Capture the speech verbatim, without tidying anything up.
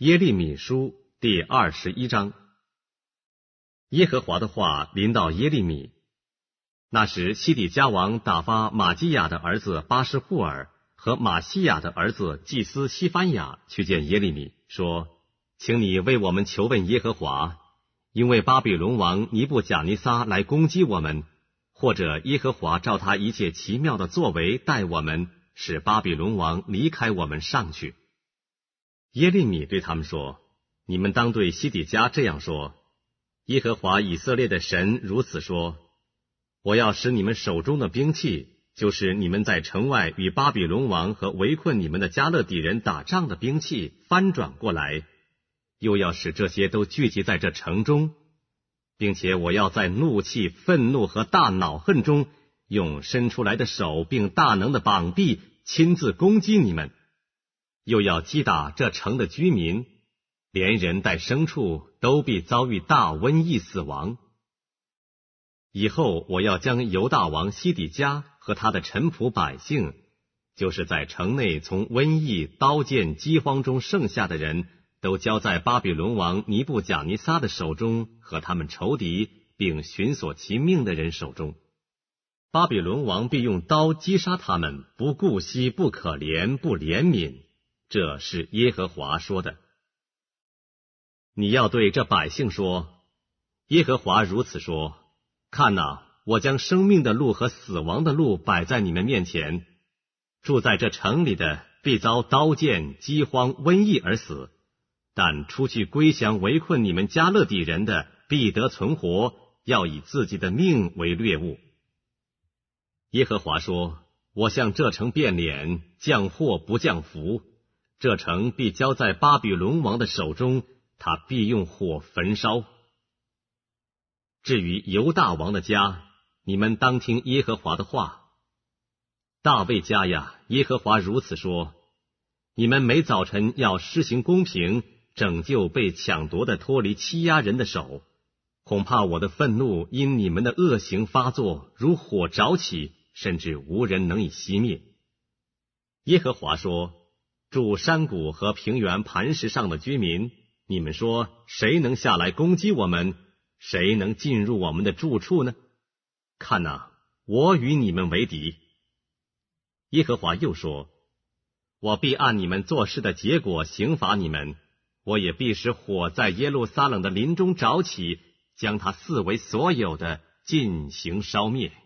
耶利米书第二十一章。耶和华的话临到耶利米。那时西底家王打发玛基亚的儿子巴施户尔和玛西亚的儿子祭司西番雅去见耶利米，说：请你为我们求问耶和华，因为巴比伦王尼布甲尼撒来攻击我们，或者耶和华照他一切奇妙的作为待我们，使巴比伦王离开我们上去。耶利米对他们说：你们当对西底家这样说，耶和华以色列的神如此说：我要使你们手中的兵器，就是你们在城外与巴比伦王和围困你们的加勒底人打仗的兵器，翻转过来，又要使这些都聚集在这城中，并且我要在怒气、愤怒和大恼恨中，用伸出来的手并大能的膀臂亲自攻击你们，又要击打这城的居民，连人带牲畜都必遭遇大瘟疫死亡。以后我要将犹大王西底家和他的臣仆百姓，就是在城内从瘟疫、刀剑、饥荒中剩下的人，都交在巴比伦王尼布甲尼撒的手中和他们仇敌并寻索其命的人手中。巴比伦王必用刀击杀他们，不顾惜，不可怜，不怜悯。这是耶和华说的。你要对这百姓说：耶和华如此说，看哪，我将生命的路和死亡的路摆在你们面前，住在这城里的必遭刀剑、饥荒、瘟疫而死，但出去归降围困你们加勒底人的必得存活，要以自己的命为掠物。耶和华说：我向这城变脸，降祸不降福，这城必交在巴比伦王的手中，他必用火焚烧。至于犹大王的家，你们当听耶和华的话。大卫家呀，耶和华如此说：你们每早晨要施行公平，拯救被抢夺的脱离欺压人的手，恐怕我的愤怒因你们的恶行发作，如火着起，甚至无人能以熄灭。耶和华说：住山谷和平原磐石上的居民，你们说谁能下来攻击我们？谁能进入我们的住处呢？看哪，我与你们为敌。耶和华又说：我必按你们做事的结果刑罚你们，我也必使火在耶路撒冷的林中着起，将它四围所有的尽行烧灭。